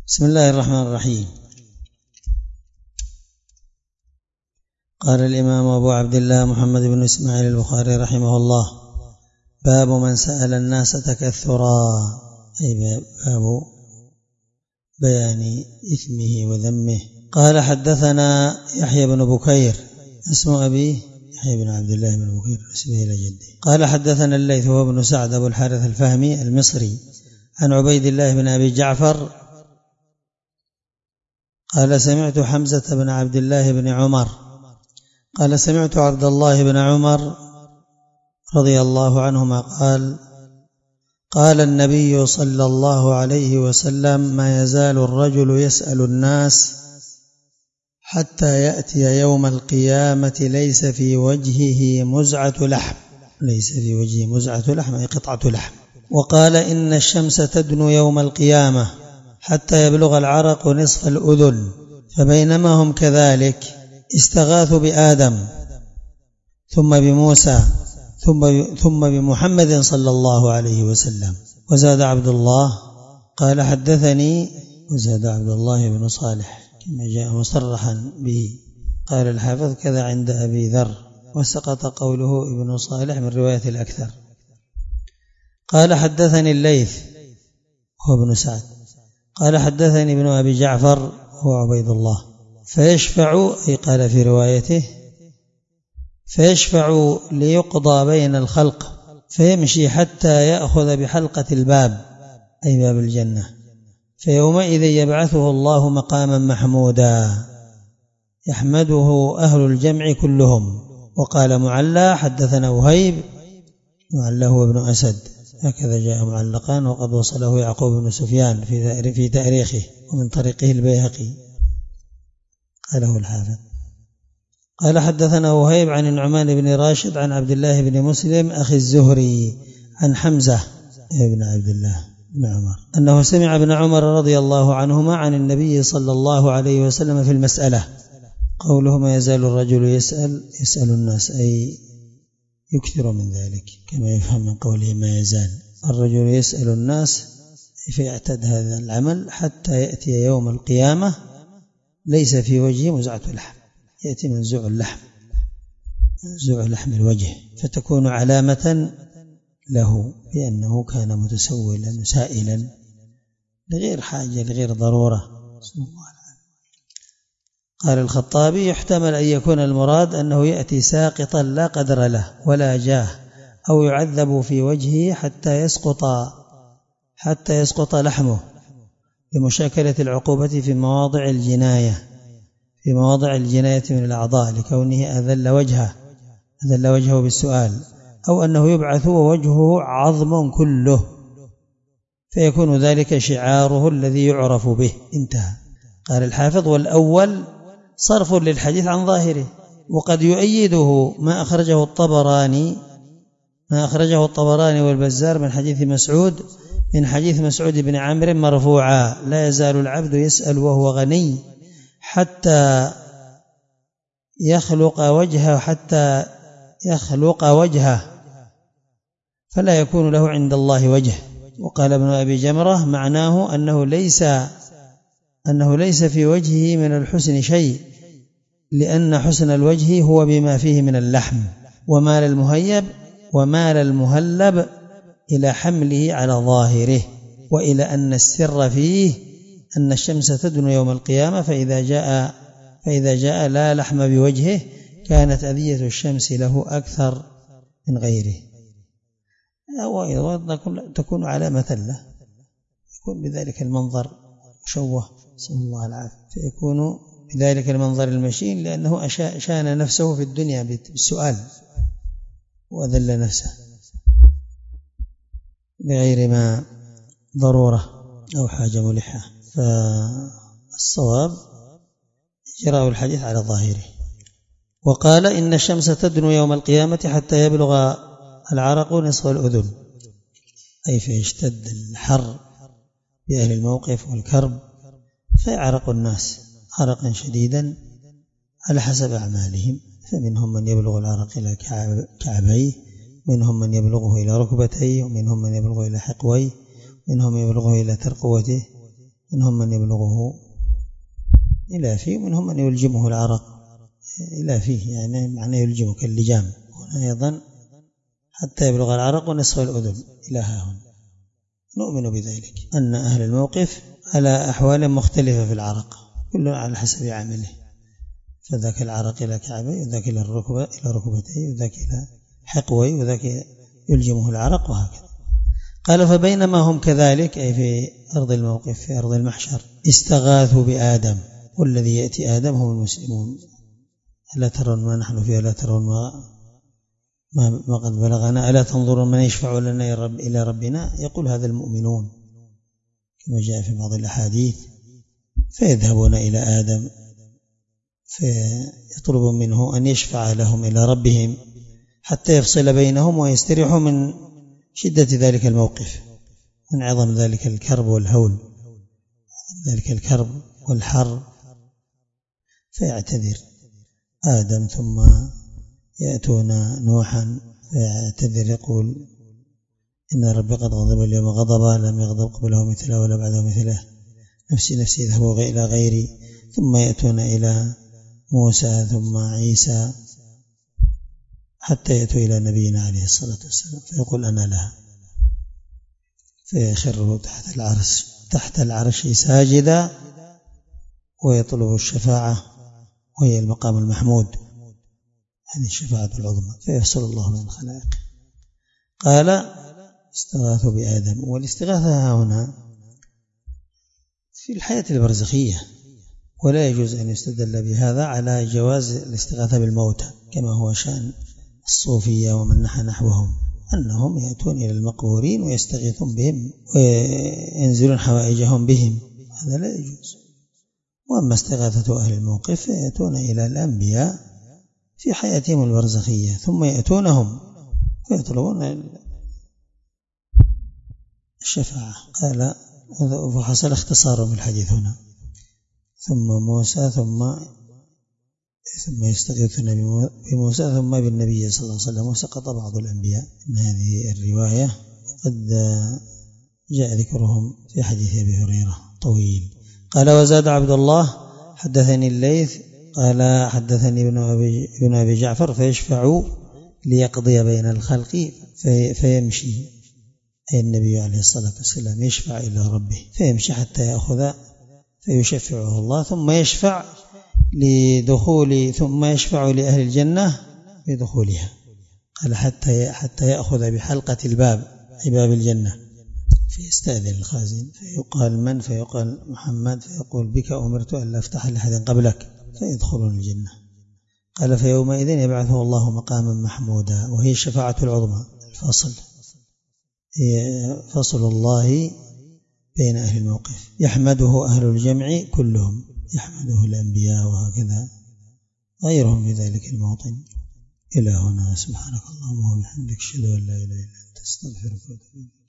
بسم الله الرحمن الرحيم. قال الإمام أبو عبد الله محمد بن إسماعيل البخاري رحمه الله: باب من سأل الناس تكثرا، أي باب بيان إثمه وذمه. قال: حدثنا يحيى بن بكير، اسم أبيه يحيى بن عبد الله بن بكير، اسمه إلى جده. قال: حدثنا الليث هو ابن سعد أبو الحارث الفهمي المصري عن عبيد الله بن أبي جعفر قال: سمعت حمزة بن عبد الله بن عمر قال: سمعت عبد الله بن عمر رضي الله عنهما قال: قال النبي صلى الله عليه وسلم: ما يزال الرجل يسأل الناس حتى يأتي يوم القيامة ليس في وجهه مزعة لحم، ليس في وجهه مزعة لحم أي قطعة لحم. وقال: إن الشمس تدنو يوم القيامة حتى يبلغ العرق نصف الأذن، فبينما هم كذلك استغاثوا بآدم ثم بموسى ثم بمحمد صلى الله عليه وسلم. وزاد عبد الله قال: حدثني، وزاد عبد الله بن صالح كما جاء مصرحا به. قال الحافظ: كذا عند أبي ذر، وسقط قوله ابن صالح من رواية الأكثر. قال: حدثني الليث هو ابن سعد قال: حدثني ابن أبي جعفر هو عبيد الله، فيشفع، أي قال في روايته: فيشفع ليقضى بين الخلق، فيمشي حتى يأخذ بحلقة الباب، أي باب الجنة، فيومئذ يبعثه الله مقاما محمودا يحمده أهل الجمع كلهم. وقال معلى: حدثنا وهيب، معلى هو ابن أسد، هكذا جاء معلقان، وقد وصله يعقوب بن سفيان في تاريخه ومن طريقه البيهقي، قاله الحافظ. قال: حدثنا وهيب عن النعمان بن راشد عن عبد الله بن مسلم أخي الزهري عن حمزة بن عبد الله بن عمر أنه سمع ابن عمر رضي الله عنهما عن النبي صلى الله عليه وسلم في المسألة، قوله: ما يزال الرجل يسأل الناس، أي يكثر من ذلك، كما يفهم من قوله ما يزال الرجل يسأل الناس، فيعتد هذا العمل حتى يأتي يوم القيامة ليس في وجهه مزعة لحم، يأتي منزوع اللحم، منزوع لحم الوجه، فتكون علامة له بأنه كان متسولا سائلا لغير حاجة لغير ضرورة. قال الخطابي: يحتمل أن يكون المراد أنه يأتي ساقطا لا قدر له ولا جاه، أو يعذب في وجهه حتى يسقط لحمه، بمشاكلة العقوبة في مواضع الجناية من الأعضاء، لكونه أذل وجهه بالسؤال، أو أنه يبعث ووجهه عظم كله، فيكون ذلك شعاره الذي يعرف به. انتهى. قال الحافظ: والأول صرف للحديث عن ظاهره، وقد يؤيده ما أخرجه الطبراني والبزار من حديث مسعود بن عمرو مرفوعا: لا يزال العبد يسأل وهو غني حتى يخلق وجهه فلا يكون له عند الله وجه. وقال ابن أبي جمرة: معناه أنه ليس في وجهه من الحسن شيء، لأن حسن الوجه هو بما فيه من اللحم، ومال المهلب إلى حمله على ظاهره، وإلى أن السر فيه أن الشمس تدنو يوم القيامة، فإذا جاء لا لحم بوجهه كانت أذية الشمس له أكثر من غيره، وأيضا تكون علامة له، يكون بذلك المنظر مشوه، صلى الله العافية، فيكون بذلك المنظر المشين، لأنه شان نفسه في الدنيا بالسؤال وأذل نفسه بغير ما ضرورة أو حاجة ملحة. فالصواب إجراء الحديث على ظاهره. وقال: إن الشمس تدنو يوم القيامة حتى يبلغ العرق نصف الأذن، أي فيشتد الحر بأهل الموقف والكرب، فيعرق الناس عرقا شديدا على حسب أعمالهم، فمنهم من يبلغ العرق إلى كعبيه، منهم من يبلغه إلى ركبتيه، ومنهم من يبلغه إلى حقويه، منهم يبلغه إلى ترقوته، منهم من يبلغه إلى فيه، ومنهم من يلجمه العرق إلى فيه، يعني معنى يلجمه كاللجام، أيضا حتى يبلغ العرق ونصف الأذن إلى هاهن. نؤمن بذلك أن أهل الموقف على أحوال مختلفة في العرق، كل على حسب عمله، فذاك العرق إلى كعبه، وذاك إلى الركبة إلى ركبتيه، وذاك إلى حقوي، وذاك يلجمه العرق، وهكذا. قال فبينما هم كذلك، أي في أرض الموقف في أرض المحشر، استغاثوا بآدم، والذي يأتي آدم هم المسلمون. ألا ترون ما نحن فيه، ألا ترون ما قد بلغنا، ألا تنظرون من يشفع لنا إلى ربنا. يقول هذا المؤمنون كما جاء في بعض الأحاديث، فيذهبون إلى آدم فيطلب منه أن يشفع لهم إلى ربهم حتى يفصل بينهم ويستريحوا من شدة ذلك الموقف، من عظم ذلك الكرب والهول، ذلك الكرب والحر. فيعتذر آدم، ثم يأتون نوحا فيعتذر، يقول إن ربي قد غضب اليوم غضبا لم يغضب قبله مثله ولا بعده مثله، نفسي نفسي اذهبوا إلى غيري. ثم يأتون إلى موسى ثم عيسى حتى يأتوا إلى نبينا عليه الصلاة والسلام، فيقول أنا لها، فيخر تحت العرش ساجدا ويطلب الشفاعة، وهي المقام المحمود، هذه الشفاعة العظمى، فيفصل الله بين الخلائق. قال استغاثوا بآدم، والاستغاثة هنا في الحياة البرزخية، ولا يجوز أن يستدل بهذا على جواز الاستغاثة بالموتى، كما هو شأن الصوفية ومن نحى نحوهم، أنهم يأتون إلى المقبورين ويستغيثون بهم وينزلون حوائجهم بهم، هذا لا يجوز. وأما استغاثة أهل الموقف فيأتون إلى الأنبياء في حياتهم البرزخية، ثم يأتونهم فيطلبون الشفاعة. قال وحصل اختصار من الحديث هنا، ثم موسى ثم يستغيثون بموسى ثم بالنبي صلى الله عليه وسلم، وسقط بعض الأنبياء من هذه الرواية، قد جاء ذكرهم في حديث أبي هريرة طويل. قال وزاد عبد الله حدثني الليث قال حدثني ابن أبي جعفر فيشفع ليقضي بين الخلق فيمشي، أي النبي عليه الصلاة والسلام يشفع إلى ربه فيمشي حتى يأخذ فيشفعه الله، ثم يشفع ثم يشفع لأهل الجنة بدخولها. قال حتى يأخذ بحلقة الباب، أي باب الجنة، فيستأذن الخازن فيقال من، فيقال محمد، فيقول بك أمرت أن لا أفتح لأحد قبلك، فيدخلون الجنة. قال فيومئذ يبعثه الله مقاما محمودا، وهي الشفاعة العظمى، الفصل، هي فصل الله بين أهل الموقف، يحمده أهل الجمع كلهم، يحمده الأنبياء وهكذا غيرهم في ذلك الموطن. إلى هنا، سبحانك اللهم وبحمدك، أشهد أن لا إله إلا أنت، أستغفرك وأتوب إليك.